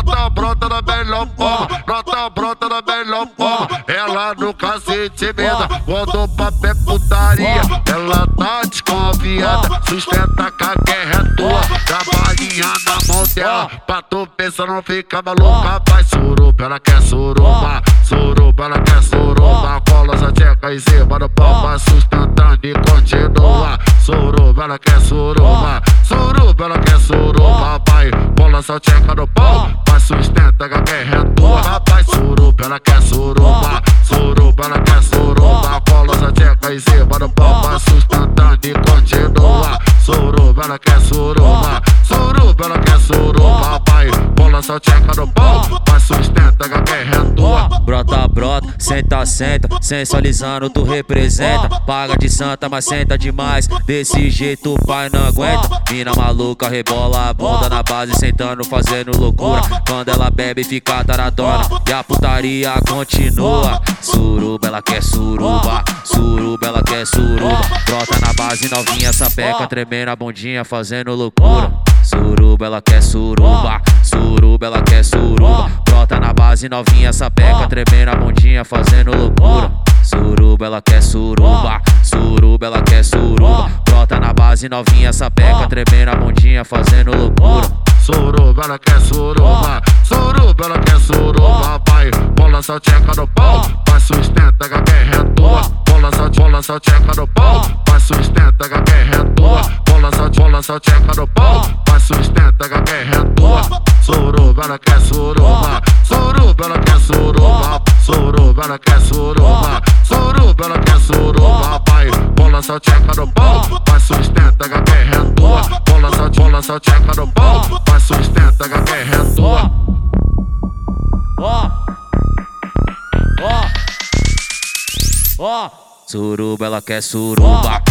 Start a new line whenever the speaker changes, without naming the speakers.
brota na melhor forma, brota na melhor forma. Ela nunca se intimida, quando o papo é putaria. Ela tá desconfiada, sustenta que a guerra é tua. Dá balinha na mão dela, pra tu pensar não fica maluca. Vai suruba, ela quer suruba, suruba, ela quer suruba. Cola essa tcheca em cima do pau, vai sustentando e continua. Suruba, ela quer suruba, suruba, ela quer suruba. Vai, cola essa tcheca no pau, vai sustenta que a guerra é tua. Vai suruba, ela quer suruba, suruba, ela quer suruba. Cola essa tcheca em cima do pau, vai sustentando e continua. Suruba, ela quer suruba, suruba, ela quer suruba. Vai, cola essa tcheca no pau, vai sustenta que a guerra é tua.
Brota, brota, senta, senta, sensualizando tu representa. Paga de santa, mas senta demais, desse jeito o pai não aguenta. Mina maluca, rebola a bunda na base, sentando, fazendo loucura. Quando ela bebe fica taradona e a putaria continua. Suruba, ela quer suruba, suruba, ela quer suruba. Brota na base novinha, sapeca, tremendo a bundinha, fazendo loucura. Suruba, ela quer suruba, suruba, ela quer suruba. Brota na base novinha, sapeca, tremendo a bundinha, fazendo loucura. Suruba, ela quer suruba, suruba, ela quer suruba. Brota na base novinha, sapeca, tremendo a bundinha, fazendo loucura.
Suruba, ela quer suruba, suruba, ela quer suruba. Vai, bola essa tcheca no pau, vai sustenta que a guerra é tua. Bola essa tcheca no pau, vai sustenta que a guerra é tua. Bola essa tcheca no pau, vai sustenta que a guerra é tua. Suruba, ela quer suruba, suruba, ela quer suruba. Suruba, ela quer suruba, suruba, ela quer suruba. Vai, bola essa tcheca no pau, vai sustenta que a guerra é tua. Bola essa tcheca no pau, vai sustenta que a guerra é tua.
Suruba, ela quer suruba,